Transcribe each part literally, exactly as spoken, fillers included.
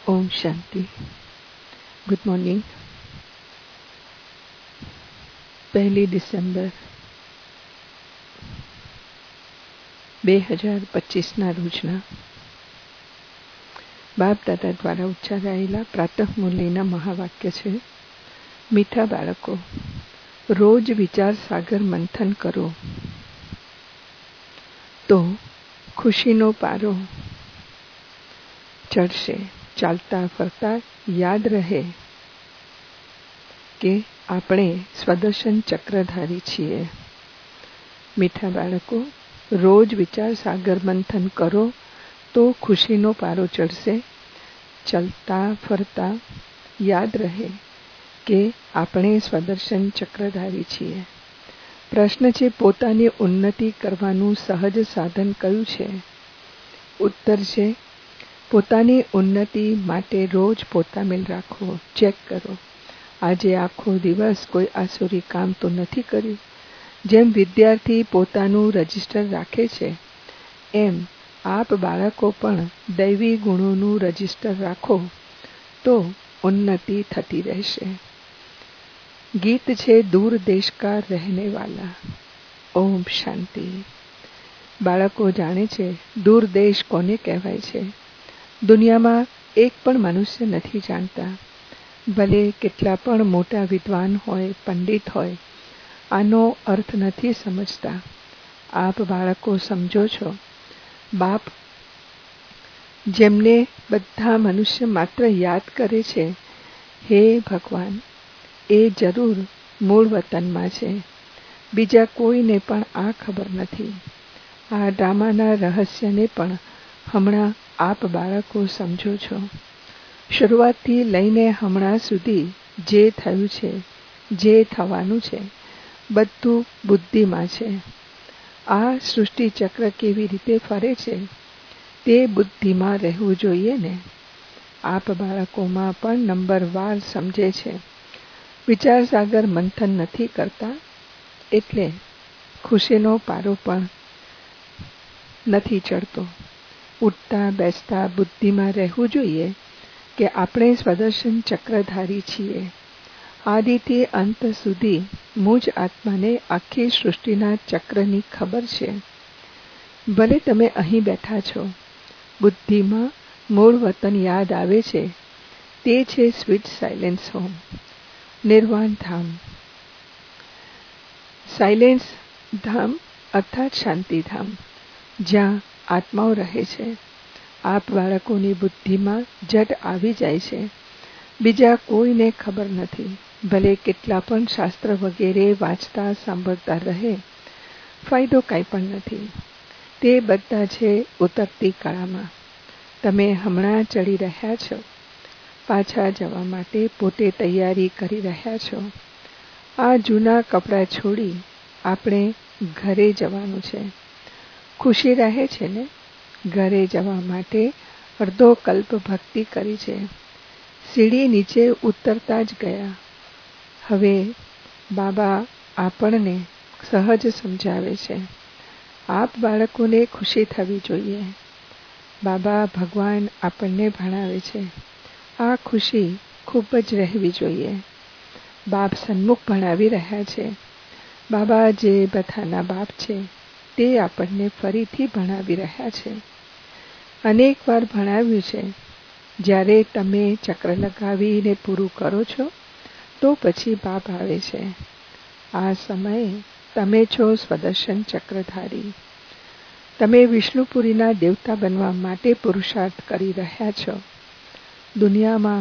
ઓમ શાંતિ. Good morning. પહેલી December બે હજાર પચીસના રોજના બાપ દાદા દ્વારા ઉચ્ચારાયેલા પ્રાતઃ મુરલીના મહાવાક્ય છે. મીઠા બાળકો, રોજ વિચાર સાગર મંથન કરો તો ખુશીનો પારો ચડશે. ચાલતા ફરતા યાદ રહે કે આપણે સ્વદર્શન ચક્રધારી છીએ. મીઠા બાળકો, રોજ વિચાર સાગર મંથન કરો તો ખુશીનો પારો ચડશે. ચાલતા ફરતા યાદ રહે કે આપણે સ્વદર્શન ચક્રધારી છીએ. પ્રશ્ન છે, પોતાની ઉન્નતિ કરવાનું સહજ સાધન કયું છે? ઉત્તર છે, પોતાની ઉન્નતિ માટે રોજ પોતામેલ રાખો. ચેક કરો, આજે આખો દિવસ કોઈ આસુરી કામ તો નથી કર્યું. જેમ વિદ્યાર્થી પોતાનું રજિસ્ટર રાખે છે, એમ આપ બાળકો પણ દૈવી ગુણોનું રજિસ્ટર રાખો તો ઉન્નતિ થતી રહેશે. ગીત છે, દૂર દેશ કા રહેને વાલા. ઓમ શાંતિ. બાળકો જાણે છે દૂર દેશ કોને કહેવાય છે. દુનિયામાં એક પણ મનુષ્ય નથી જાણતા. ભલે કેટલા પણ મોટા વિદ્વાન હોય, પંડિત હોય, આનો અર્થ નથી સમજતા. આપ બાળકો સમજો છો. બાપ જેમને બધા મનુષ્ય માત્ર યાદ કરે છે, હે ભગવાન, એ જરૂર મૂળ વતનમાં છે. બીજા કોઈને પણ આ ખબર નથી. આ ડ્રામાના રહસ્યને પણ હમણાં આપ બાળકો સમજો છો. શરૂઆતથી લઈને હમણાં સુધી જે થયું છે, જે થવાનું છે, બધું બુદ્ધિમાં છે. આ સૃષ્ટિ ચક્ર કેવી રીતે ફરે છે તે બુદ્ધિમાં રહેવું જોઈએ ને. આપ બાળકોમાં પણ નંબરવાર સમજે છે. વિચાર સાગર મંથન નથી કરતા એટલે ખુશીનો પારો પણ નથી ચડતો. ઉઠતા બેસતા બુદ્ધિમાં રહેવું જોઈએ કે આપણે સ્વદર્શન ચક્રધારી છીએ. આદિથી અંત સુધી મુજ આત્માને આખી સૃષ્ટિના ચક્રની ખબર છે. ભલે તમે અહીં બેઠા છો, બુદ્ધિમાં મૂળ વતન યાદ આવે છે. તે છે સ્વીટ સાયલેન્સ હોમ, નિર્વાણ ધામ. સાયલેન્સ ધામ અર્થાત શાંતિધામ, જ્યાં આત્માઓ રહે છે. આપ બાળકોની બુદ્ધિમાં જટ આવી જાય છે. બીજા કોઈને ખબર નથી. ભલે કેટલા પણ શાસ્ત્ર વગેરે વાંચતા સાંભળતા રહે, ફાયદો કાંઈ પણ નથી. તે બધા છે ઉતરતી કળામાં. તમે હમણાં ચડી રહ્યા છો, પાછા જવા માટે પોતે તૈયારી કરી રહ્યા છો. આ જૂના કપડાં છોડી આપણે ઘરે જવાનું છે. ખુશી રહે છે ને? ઘરે જવા માટે અડધો કલ્પ ભક્તિ કરી છે. સીડી નીચે ઉતરતા જ ગયા. હવે બાબા આપણને સહજ સમજાવે છે. આપ બાળકોને ખુશી થવી જોઈએ. બાબા ભગવાન આપણને ભણાવે છે. આ ખુશી ખૂબ જ રહેવી જોઈએ. બાપ સન્મુખ ભણાવી રહ્યા છે. બાબા જે બધાના બાપ છે તે આપણને ફરીથી ભણાવી રહ્યા છે. અનેક વાર ભણાવ્યું છે. જ્યારે તમે ચક્ર લગાવીને પૂરું કરો છો તો પછી બાપ આવે છે. આ સમયે તમે છો સ્વદર્શન ચક્રધારી. તમે વિષ્ણુપુરીના દેવતા બનવા માટે પુરુષાર્થ કરી રહ્યા છો. દુનિયામાં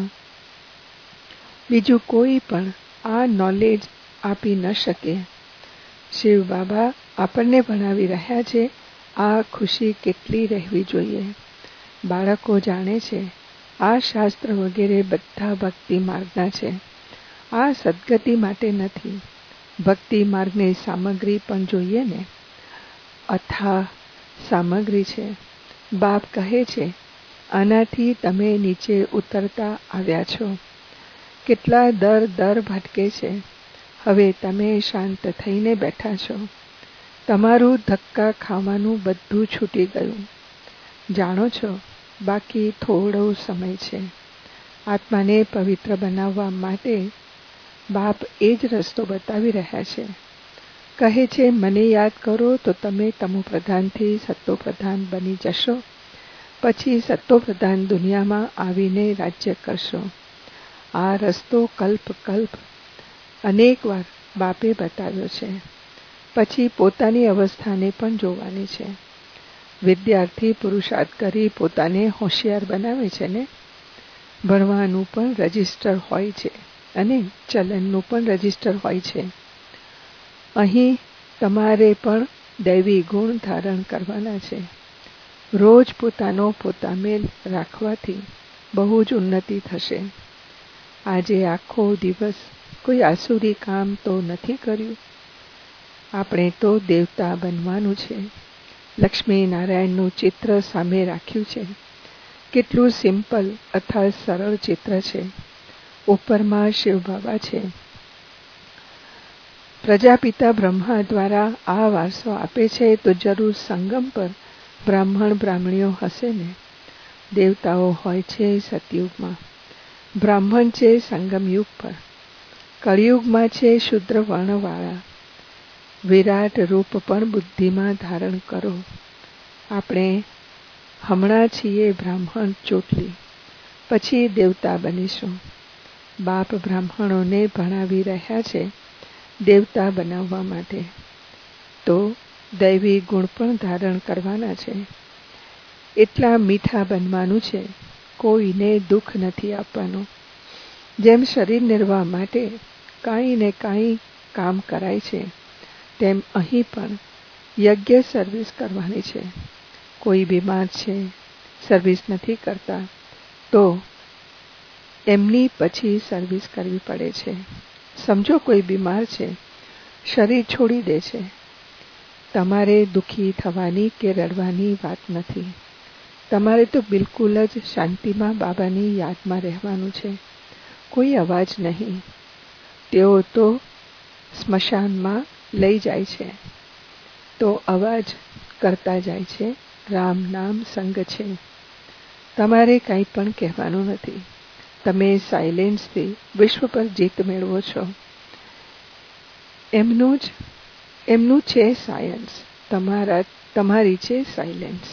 બીજું કોઈ પણ આ નોલેજ આપી ન શકે. શિવ બાબા આપણને ભણાવી રહ્યા છે. આ ખુશી કેટલી રહેવી જોઈએ. બાળકો જાણે છે આ શાસ્ત્ર વગેરે બધા ભક્તિ માર્ગના છે. આ સદગતિ માટે નથી. ભક્તિ માર્ગની સામગ્રી પણ જોઈએ ને. અથાહ સામગ્રી છે. બાપ કહે છે, આનાથી તમે નીચે ઉતરતા આવ્યા છો. કેટલા દર દર ભટકે છે. હવે તમે શાંત થઈને બેઠા છો. તમારું ધક્કા ખાવાનું બધું છૂટી ગયું. જાણો છો, બાકી થોડો સમય છે. આત્માને પવિત્ર બનાવવા માટે બાપ એ જ રસ્તો બતાવી રહ્યા છે. કહે છે, મને યાદ કરો તો તમે તમો પ્રધાનથી સત્તો પ્રધાન બની જશો, પછી સત્તો પ્રધાન દુનિયામાં આવીને રાજ્ય કરશો. આ રસ્તો કલ્પ કલ્પ અનેક વાર બાપે બતાવ્યો છે. પછી પોતાની અવસ્થાને પણ જોવાની છે. વિદ્યાર્થી પુરુષાર્થ કરી પોતાને હોશિયાર બનાવે છે ને. ભણવાનું પણ રજિસ્ટર હોય છે અને ચલનનું પણ રજિસ્ટર હોય છે. અહીં તમારે પણ દૈવી ગુણ ધારણ કરવાના છે. રોજ પોતાનો પોતામેલ રાખવાથી બહુ જ ઉન્નતિ થશે. આજે આખો દિવસ કોઈ આસુરી કામ તો નથી કર્યું. આપણે તો દેવતા બનવાનું છે. લક્ષ્મી નારાયણનું ચિત્ર સામે રાખ્યું છે. કેટલું સિમ્પલ અથવા સરળ ચિત્ર છે. ઉપરમાં શિવ બાબા છે. પ્રજાપિતા બ્રહ્મા દ્વારા આ વારસો આપે છે તો જરૂર સંગમ પર બ્રાહ્મણ બ્રાહ્મણીઓ હશે ને. દેવતાઓ હોય છે સતયુગમાં, બ્રાહ્મણ છે સંગમ યુગ પર, કળિયુગમાં છે શુદ્ર વર્ણવાળા. વિરાટ રૂપ પણ બુદ્ધિમાં ધારણ કરો. આપણે હમણાં છીએ બ્રાહ્મણ ચોટલી, પછી દેવતા બનીશું. બાપ બ્રાહ્મણોને ભણાવી રહ્યા છે દેવતા બનાવવા માટે. તો દૈવી ગુણ પણ ધારણ કરવાના છે. એટલા મીઠા બનવાનું છે, કોઈને દુઃખ નથી આપવાનું. જેમ શરીર નિર્વાહ માટે કાંઈ ને કાંઈ કામ કરાય છે, તેમ અહીં પણ યજ્ઞ સર્વિસ કરવાની છે. કોઈ બીમાર છે, સર્વિસ નથી કરતા, તો એમની પછી સર્વિસ કરવી પડે છે. સમજો કોઈ બીમાર છે, શરીર છોડી દે છે, તમારે દુઃખી થવાની કે રડવાની વાત નથી. તમારે તો બિલકુલ જ શાંતિમાં બાબાની યાદમાં રહેવાનું છે. કોઈ અવાજ નહીં. તેઓ તો સ્મશાનમાં લઈ જાય છે તો અવાજ કરતા જાય છે. રામ નામ સંગ છે. તમારે કંઈ પણ કહેવાનું નથી. તમે સાયલેન્સથી વિશ્વ પર જીત મેળવો છો. એમનું જ એમનું છે સાયન્સ, તમારા તમારી છે સાયલેન્સ.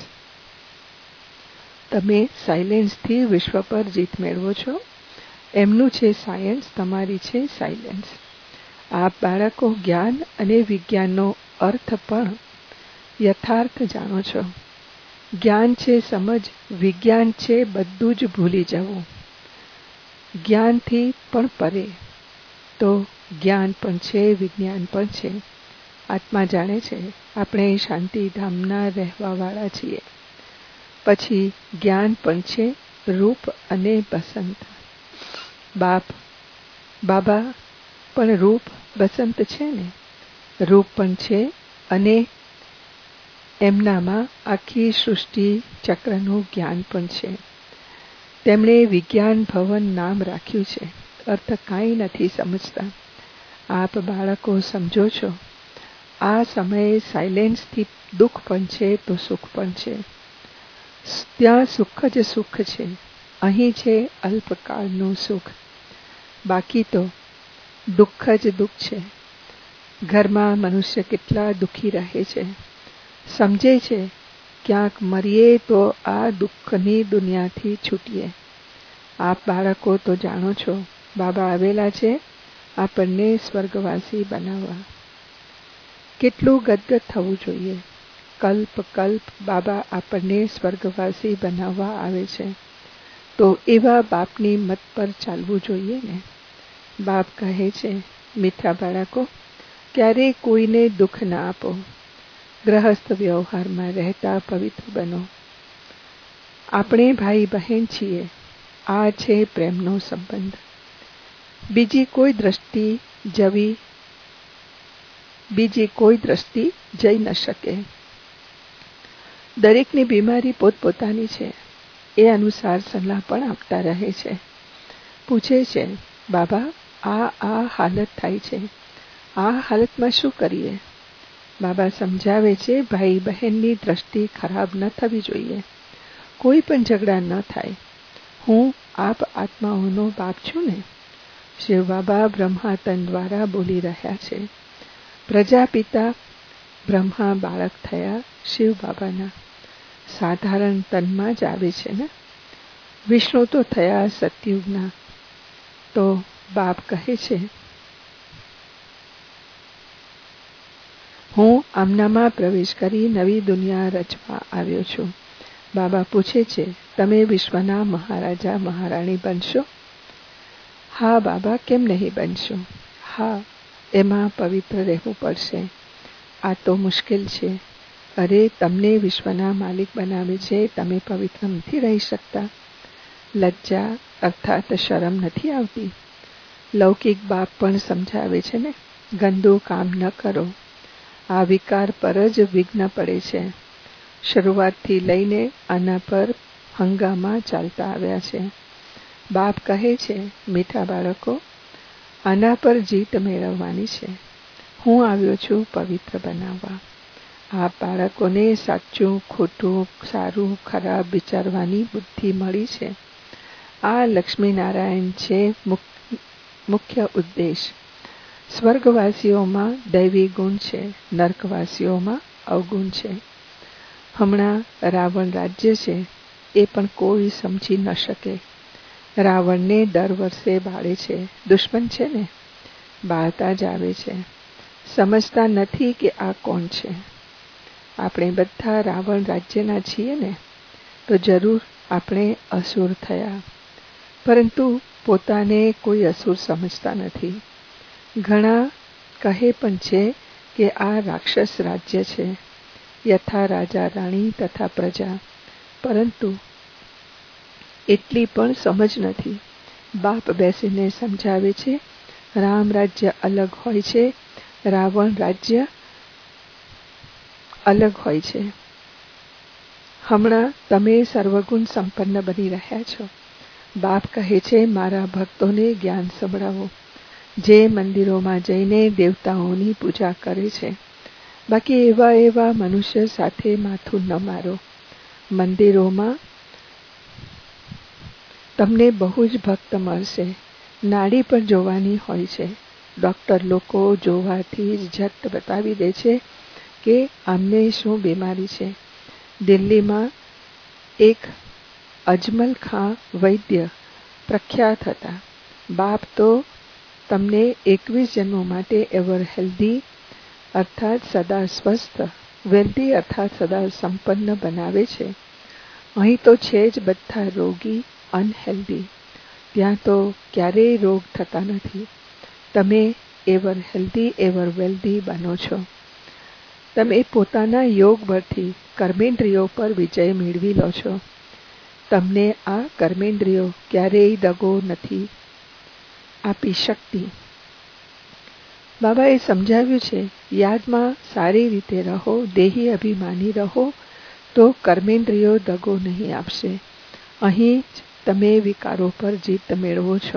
તમે સાયલેન્સથી વિશ્વ પર જીત મેળવો છો. એમનું છે સાયન્સ, તમારી છે સાયલેન્સ. આપ બાળકો જ્ઞાન અને વિજ્ઞાનનો અર્થ પણ યથાર્થ જાણો છો. જ્ઞાન છે સમજ, વિજ્ઞાન છે બધું જ ભૂલી જવું. જ્ઞાનથી પણ પરે. તો જ્ઞાન પણ છે, વિજ્ઞાન પણ છે. આત્મા જાણે છે આપણે શાંતિધામના રહેવાવાળા છીએ. પછી જ્ઞાન પણ છે, રૂપ અને બસંત. બાપ બાબા પણ રૂપ બસંત છે ને. રૂપ પણ છે અને એમનામાં આખી સૃષ્ટિ ચક્રનું જ્ઞાન પણ છે. તેમણે વિજ્ઞાન ભવન નામ રાખ્યું છે. અર્થ કાંઈ નથી સમજતા. આપ બાળકો સમજો છો. આ સમયે સાયલેન્સથી દુઃખ પણ છે તો સુખ પણ છે. ત્યાં સુખ જ સુખ છે. અહીં છે અલ્પકાળનું સુખ. બાકી તો દુઃખ જ દુઃખ છે. ઘરમાં મનુષ્ય કેટલા દુઃખી રહે છે. સમજે છે ક્યાંક મરીએ તો આ દુઃખની દુનિયાથી છૂટીએ. આપ બાળકો તો જાણો છો બાબા આવેલા છે આપણને સ્વર્ગવાસી બનાવવા. કેટલું ગદગદ થવું જોઈએ. કલ્પ કલ્પ બાબા આપણને સ્વર્ગવાસી બનાવવા આવે છે. તો એવા બાપની મત પર ચાલવું જોઈએ ને. બાપ કહે છે, મીઠા બાળકો, ક્યારેય કોઈને દુઃખ ના આપો. ગ્રહસ્થ વ્યવહારમાં રહેતા પવિત્ર બનો. આપણે ભાઈ બહેન છીએ. આ છે પ્રેમનો સંબંધ. બીજી કોઈ દ્રષ્ટિ જવી બીજી કોઈ દ્રષ્ટિ જઈ ન શકે. દરેકની બીમારી પોતપોતાની છે. એ અનુસાર સલાહ પણ આપતા રહે છે. પૂછે છે, બાબા આ આ હાલત થાય છે, આ હાલતમાં શું કરીએ? બાબા સમજાવે છે, ભાઈ બહેનની દ્રષ્ટિ ખરાબ ન થવી જોઈએ. કોઈ પણ ઝઘડા ન થાય. હું આપ આત્માઓનો બાપ છો ને? શિવ બાબા બ્રહ્મા તન દ્વારા બોલી રહ્યા છે. પ્રજાપિતા બ્રહ્મા બાળક થયા શિવ બાબાના સાધારણ તનમાં જ આવે છે ને. વિષ્ણુ તો થયા સતયુગના. તો બાપ કહે છે, હું આમનામાં પ્રવેશ કરી નવી દુનિયા રચવા આવ્યો છું. બાબા પૂછે છે, તમે વિશ્વના મહારાજા મહારાણી બનશો? હા બાબા, કેમ નહીં બનશો? હા, એમાં પવિત્ર રહેવું પડશે. આ તો મુશ્કેલ છે. અરે, તમને વિશ્વના માલિક બનાવે છે, તમે પવિત્ર નથી રહી શકતા? લજ્જા અર્થાત શરમ નથી આવતી? લૌકિક બાપ પણ સમજાવે છે ને, ગંદુ કામ ન કરો. આ વિકાર પર જ વિઘ્ન પડે છે. શરૂઆતથી લઈને આના પર હંગામા ચાલતા આવ્યા છે. બાપ કહે છે, મીઠા બાળકો, આના પર જીત મેળવવાની છે. હું આવ્યો છું પવિત્ર બનાવવા. આ બાળકોને સાચું ખોટું, સારું ખરાબ વિચારવાની બુદ્ધિ મળી છે. આ લક્ષ્મીનારાયણ છે મુખ્ય ઉદ્દેશ. સ્વર્ગવાસીઓમાં દૈવી ગુણ છે, નર્કવાસીઓમાં અવગુણ છે. હમણાં રાવણ રાજ્ય છે, એ પણ કોઈ સમજી ન શકે. રાવણને દર વર્ષે બાળે છે. દુશ્મન છે ને, બાળતા જ આવે છે. સમજતા નથી કે આ કોણ છે. આપણે બધા રાવણ રાજ્યના છીએ ને, તો જરૂર આપણે અસુર થયા. પરંતુ પોતાને કોઈ અસુર સમજતા નથી. ઘણા કહે પણ છે કે આ રાક્ષસ રાજ્ય છે, યથા રાજા રાણી તથા પ્રજા. પરંતુ એટલી પણ સમજ નથી. બાપ બેસીને સમજાવે છે, રામ રાજ્ય અલગ હોય છે, રાવણ રાજ્ય અલગ હોય છે. હમણાં તમે સર્વગુણ સંપન્ન બની રહ્યા છો. બાપ કહે છે, મારા ભક્તોને જ્ઞાન સંભળાવો, જે મંદિરોમાં જઈને દેવતાઓની પૂજા કરે છે. બાકી એવા એવા મનુષ્ય સાથે માથું ન મારો. મંદિરોમાં તમને બહુ જ ભક્ત મળશે. નાડી પણ જોવાની હોય છે. ડૉક્ટર લોકો જોવાથી જ ઝટ બતાવી દે છે કે આમને શું બીમારી છે. દિલ્હીમાં એક અજમલ ખાં વૈદ્ય પ્રખ્યાત હતા. બાપ તો તમને એકવીસ જન્મો માટે એવર હેલ્ધી અર્થાત સદા સ્વસ્થ, વેલ્ધી અર્થાત સદા સંપન્ન બનાવે છે. અહીં તો છે જ બધા રોગી, અનહેલ્ધી. ત્યાં તો ક્યારેય રોગ થતા નથી. તમે એવર હેલ્ધી, એવર વેલ્ધી બનો છો. તમે પોતાના યોગ બળથી કર્મેન્દ્રિયો પર વિજય મેળવી લો છો. તમને આ કર્મેન્દ્રિયો ક્યારેય દગો નથી આપી શકતી. બાબાએ સમજાવ્યું છે, યાદમાં સારી રીતે રહો, દેહી અભિમાની રહો, તો કર્મેન્દ્રિયો દગો નહીં આપશે. અહીં જ તમે વિકારો પર જીત મેળવો છો.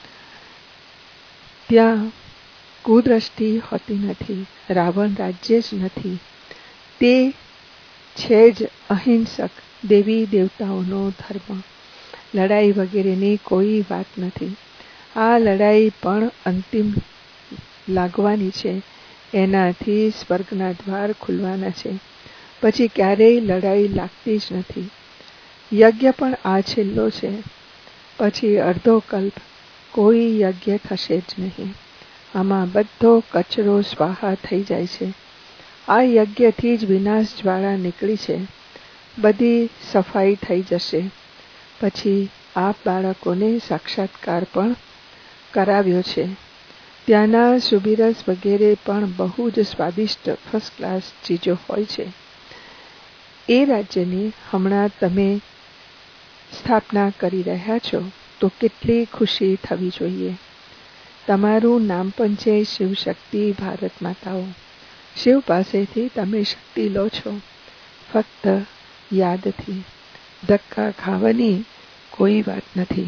ત્યાં કુદ્રષ્ટિ હોતી નથી. રાવણ રાજ્ય જ નથી. તે છે જ અહિંસક, દેવી દેવતાઓનો ધર્મ. લડાઈ વગેરેની કોઈ વાત નથી. આ લડાઈ પણ અંતિમ લાગવાની છે. એનાથી સ્વર્ગના દ્વાર ખુલવાના છે. પછી ક્યારેય લડાઈ લાગતી જ નથી. યજ્ઞ પણ આ છેલ્લો છે. પછી અડધો કલ્પ કોઈ યજ્ઞ થશે જ નહીં. આમાં બધો કચરો સ્વાહા થઈ જાય છે. આ યજ્ઞથી જ વિનાશ જ્વાળા નીકળી છે. બધી સફાઈ થઈ જશે. પછી આપ બાળકોને સાક્ષાત્કાર પણ કરાવ્યો છે. ત્યાંના સુબિરસ વગેરે પણ બહુ જ સ્વાદિષ્ટ ફર્સ્ટ ક્લાસ ચીજો હોય છે. એ રાજ્યની હમણાં તમે સ્થાપના કરી રહ્યા છો, તો કેટલી ખુશી થવી જોઈએ. તમારું નામ પણ છે શિવશક્તિ ભારત માતાઓ. શિવ પાસેથી તમે શક્તિ લો છો, ફક્ત યાદથી. ધક્કા ખાવાની કોઈ વાત નથી.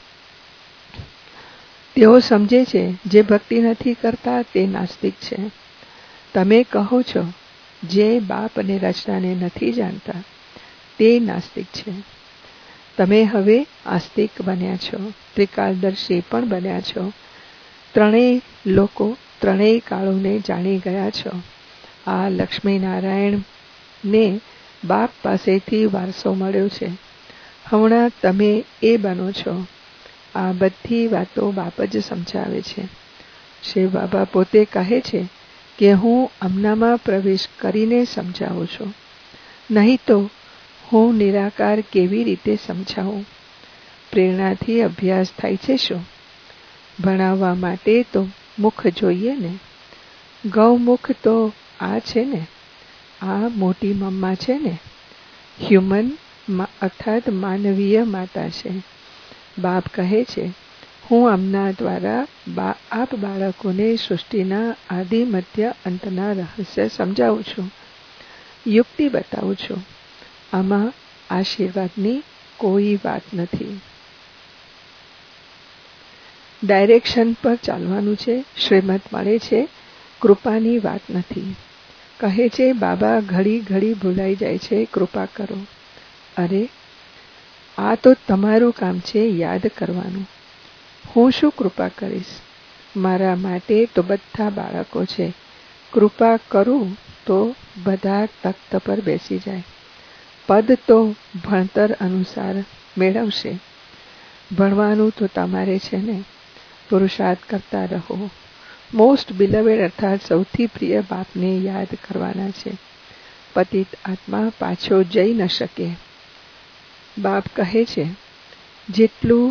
તેઓ સમજે છે જે ભક્તિ નથી કરતા તે નાસ્તિક છે. તમે કહો છો જે બાપ અને રચનાને નથી જાણતા તે નાસ્તિક છે. તમે હવે આસ્તિક બન્યા છો, ત્રિકાળદર્શી પણ બન્યા છો. ત્રણેય લોકો ત્રણેય કાળોને જાણી ગયા છો. આ લક્ષ્મીનારાયણને બાપ પાસેથી વારસો મળ્યો છે. હમણાં તમે એ બનો છો. આ બધી વાતો બાપ જ સમજાવે છે. શિવ બાબા પોતે કહે છે કે હું અમનામાં પ્રવેશ કરીને સમજાવું છું, નહીં તો હું નિરાકાર કેવી રીતે સમજાવું? પ્રેરણાથી અભ્યાસ થાય છે શું? ભણાવવા માટે તો મુખ જોઈએ ને. ગૌમુખ તો આ છે ને, આ મોટી મમ્મા છે ને, હ્યુમન અર્થાત માનવીય માતા છે. બાપ કહે છે હું આમના દ્વારા આપ બાળકોને સૃષ્ટિના આદિ મધ્ય અંતના રહસ્ય સમજાવું છું, યુક્તિ બતાવું છું. આમાં આશીર્વાદની કોઈ વાત નથી. ડાયરેક્શન પર ચાલવાનું છે. શ્રીમત મળે છે, કૃપાની વાત નથી. કહે છે બાબા ઘડી ઘડી ભૂલાઈ જાય છે, કૃપા કરો. અરે આ તો તમારું કામ છે યાદ કરવાનું. હું શું કૃપા કરીશ? મારા માટે તો બધા બાળકો છે. કૃપા કરું તો બધા તખ્ત પર બેસી જાય. પદ તો ભણતર અનુસાર મેળવશે. ભણવાનું તો તમારે છે ને. પુરુષાર્થ કરતા રહો. મોસ્ટ બિલવેડ અર્થાત સૌથી પ્રિય બાપને યાદ કરવાના છે. પતિત આત્મા પાછો જઈ ન શકે. બાપ કહે છે જેટલું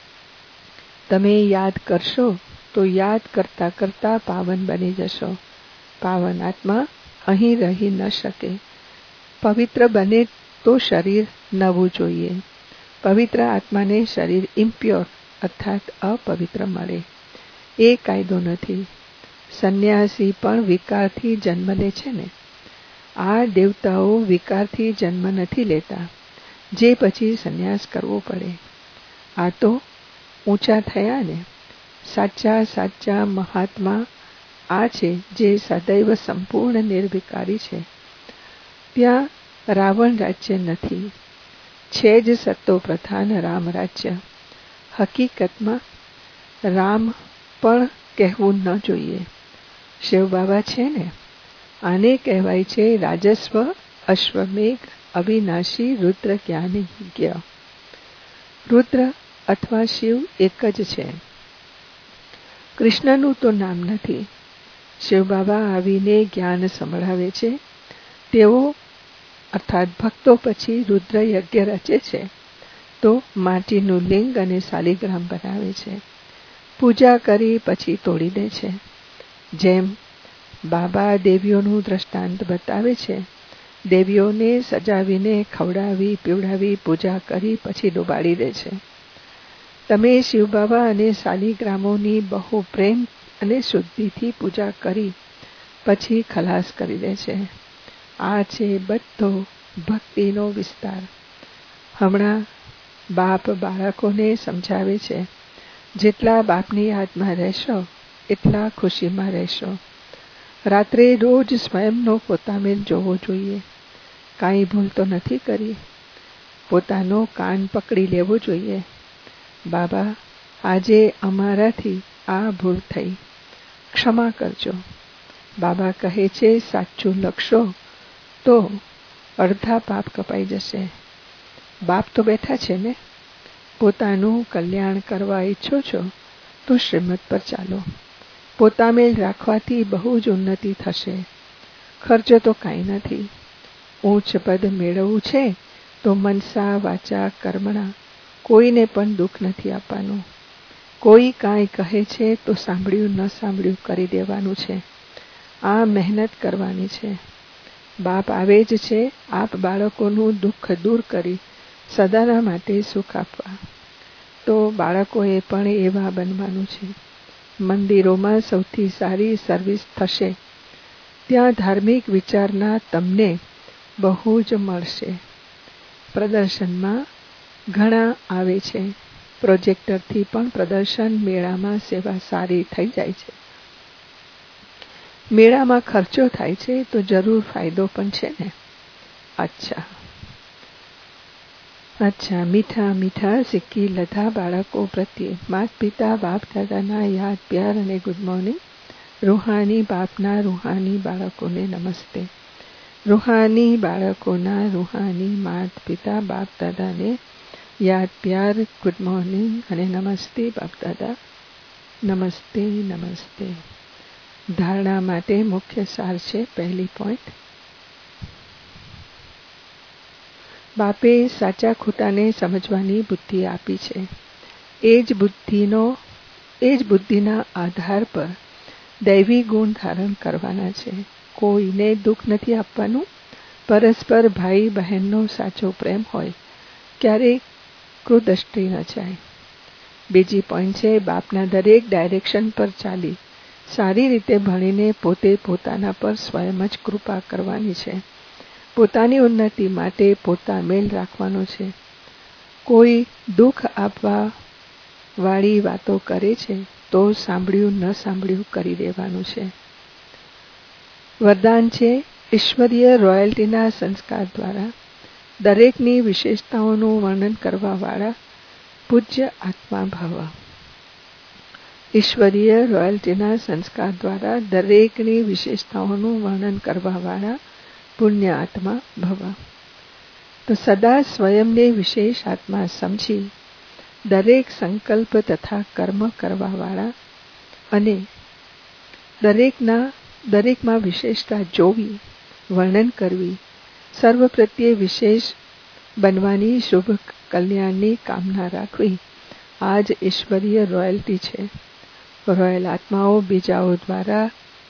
તમે યાદ કરશો તો યાદ કરતા કરતા પાવન બની જશો. પાવન આત્મા અહીં રહી ન શકે. પવિત્ર બને તો શરીર નવું જોઈએ. પવિત્ર આત્માને શરીર ઇમ્પ્યોર અર્થાત અપવિત્ર મળે એ કાયદો નથી. સંન્યાસી પણ વિકારથી જન્મ લે છે ને. આ દેવતાઓ વિકારથી જન્મ નથી લેતા, જે પછી સંન્યાસ કરવો પડે. આ તો ઊંચા થયા ને. સાચા સાચા મહાત્મા આ છે જે સદૈવ સંપૂર્ણ નિર્વિકારી છે. ત્યાં રાવણ રાજ્ય નથી, છે જ સત્તો પ્રધાન રામ રાજ્ય. હકીકતમાં રામ પણ કહેવું ન જોઈએ. શિવ બાબા છે ને. આને કહેવાય છે રાજસ્વ અશ્વમેઘ અવિનાશી રુદ્ર જ્ઞાનયજ્ઞ. રુદ્ર અથવા શિવ એક જ છે. કૃષ્ણનું તો નામ નથી. શિવ બાબા આવીને જ્ઞાન સંભળાવે છે. તેઓ અર્થાત ભક્તો પછી રુદ્ર યજ્ઞ રચે છે તો માટીનું લિંગ અને શાલિગ્રામ બનાવે છે. પૂજા કરી પછી તોડી દે છે. જેમ બાબા દેવીઓનું દ્રષ્ટાંત બતાવે છે. દેવીઓને સજાવીને ખવડાવી પીવડાવી પૂજા કરી પછી ડુબાડી દે છે. તમે શિવ બાબા અને શાલિગ્રામોની બહુ પ્રેમ અને શુદ્ધિથી પૂજા કરી પછી ખલાસ કરી દે છે. આ છે બધો ભક્તિનો વિસ્તાર. હમણાં બાપ બાળકોને સમજાવે છે જેટલા બાપની યાદમાં રહેશો એટલા ખુશીમાં રહેશો. રાત્રે રોજ સ્વયંનો પોતામેલ જોવો જોઈએ. કાંઈ ભૂલ તો નથી કરી. પોતાનો કાન પકડી લેવો જોઈએ. બાબા આજે અમારાથી આ ભૂલ થઈ, ક્ષમા કરજો. બાબા કહે છે સાચું લખશો તો અડધા પાપ કપાઈ જશે. બાપ તો બેઠા છે ને. પોતાનું કલ્યાણ કરવા ઈચ્છો છો તો શ્રીમત પર ચાલો. પોતામેલ રાખવાથી બહુ જ ઉન્નતિ થશે. ખર્ચો તો કાંઈ નથી. ઊંચ પદ મેળવવું છે તો મનસા વાચા કર્મણા કોઈને પણ દુઃખ નથી આપવાનું. કોઈ કાંઈ કહે છે તો સાંભળ્યું ન સાંભળ્યું કરી દેવાનું છે. આ મહેનત કરવાની છે. બાપ આવે જ છે આપ બાળકોનું દુઃખ દૂર કરી સદાના માટે સુખ આપવા. તો બાળકોએ પણ એવા બનવાનું છે. મંદિરોમાં સૌથી સારી સર્વિસ થશે. ત્યાં ધાર્મિક વિચારના તમને બહુ જ મળશે. પ્રદર્શનમાં ઘણા આવે છે. પ્રોજેક્ટરથી પણ પ્રદર્શન મેળામાં સેવા સારી થઈ જાય છે. મેળામાં ખર્ચો થાય છે તો જરૂર ફાયદો પણ છે ને. અચ્છા. અચ્છા, મીઠા મીઠા સિક્કી લધા બાળકો પ્રત્યે માત પિતા બાપ દાદાના યાદ પ્યાર અને ગુડ મોર્નિંગ. રૂહાની બાપના રૂહાની બાળકોને નમસ્તે. રૂહાની બાળકોના રૂહાની માત પિતા બાપ દાદાને યાદ પ્યાર ગુડ મોર્નિંગ અને નમસ્તે બાપ દાદા. નમસ્તે નમસ્તે. ધારણા માટે મુખ્ય સાર છે. પહેલી પોઈન્ટ, બાપે સાચા ખોટાને સમજવાની બુદ્ધિ આપી છે. એ જ બુદ્ધિનો એ જ બુદ્ધિના આધાર પર દૈવી ગુણ ધારણ કરવાના છે. કોઈને દુઃખ નથી આપવાનું. પરસ્પર ભાઈ બહેનનો સાચો પ્રેમ હોય, ક્યારેય કુદૃષ્ટિ ન જાય. બીજી પોઈન્ટ છે, બાપના દરેક ડાયરેક્શન પર ચાલી સારી રીતે ભણીને પોતે પોતાના પર સ્વયં જ કૃપા કરવાની છે. પોતાની ઉન્નતિ માટે પોતા મેલ રાખવાનો છે. કોઈ દુઃખ આપવા વાળી વાતો કરે છે તો સાંભળ્યું ન સાંભળ્યું કરી દેવાનું છે. વરદાન છે, ઈશ્વરીય રોયલ્ટીના સંસ્કાર દ્વારા દરેકની વિશેષતાઓનું વર્ણન કરવા વાળા પૂજ્ય આત્મા ભવ. ઈશ્વરીય રોયલ્ટીના સંસ્કાર દ્વારા દરેકની વિશેષતાઓનું વર્ણન કરવા વાળા પુણ્ય આત્મા ભવ. તો સદા સ્વયંને વિશેષ આત્મા સમજી દરેક સંકલ્પ તથા કર્મ કરવા વાળા અને દરેકના દરેકમાં વિશેષતા જોવી, વર્ણન કરવી, સર્વ પ્રત્યે વિશેષ બનવાની શુભ કલ્યાણની કામના રાખવી, આ જ ઈશ્વરીય રોયલ્ટી છે. રોયલ આત્માઓ બીજાઓ દ્વારા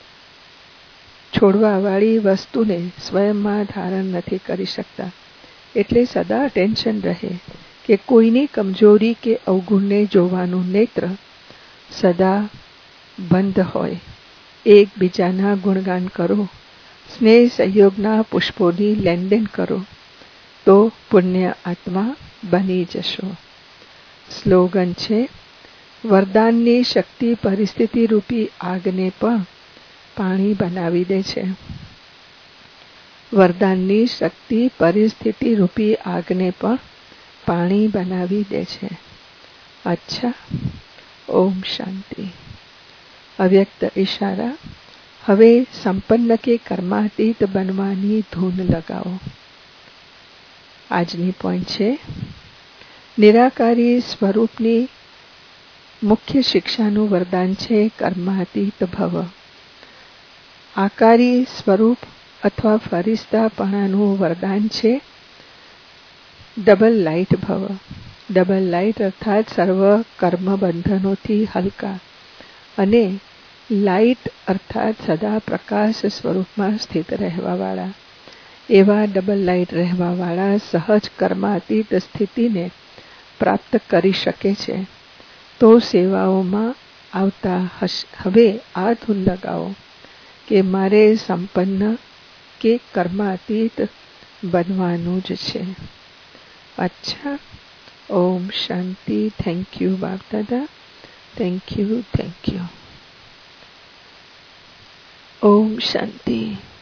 છોડવાવાળી વસ્તુને સ્વયંમાં ધારણ નથી કરી શકતા. એટલે સદા ટેન્શન રહે કે કોઈની કમજોરી કે અવગુણને જોવાનું નેત્ર સદા બંધ હોય. એકબીજાના ગુણગાન કરો, સ્નેહ સહયોગના પુષ્પોની લેનદેન કરો, તો પુણ્ય આત્મા બની જશો. સ્લોગન છે, વરદાનની શક્તિ પરિસ્થિતિ રૂપી આગને પણ પાણી બનાવી દે છે. વરદાનની શક્તિ પરિસ્થિતિ રૂપી આગને પણ પાણી બનાવી દે છે. અચ્છા, ઓમ શાંતિ. અવ્યક્ત ઈશારા. હવે સંપન્ન કે કર્માતીત બનવાની ધૂન લગાવો. આજની પોઈન્ટ છે, નિરાકારી સ્વરૂપની મુખ્ય શિક્ષાનું વરદાન છે કર્માતીત ભવ. આકારી સ્વરૂપ અથવા ફરિશ્તાપણાનું વરદાન છે ડબલ લાઇટ ભવ. ડબલ લાઇટ અર્થાત સર્વ કર્મ બંધનોથી હલકા, અને લાઇટ અર્થાત સદા પ્રકાશ સ્વરૂપમાં સ્થિત રહેવાવાળા. એવા ડબલ લાઇટ રહેવાવાળા સહજ કર્માતીત સ્થિતિને પ્રાપ્ત કરી શકે છે. તો સેવાઓમાં આવતા હવે આ ધૂન લગાવો કે મારે સંપન્ન કે કર્માતીત બનવાનું જ છે. અચ્છા, ઓમ શાંતિ. થેન્ક યુ બાપ દાદા. Thank you thank you. ઓમ શાંતિ.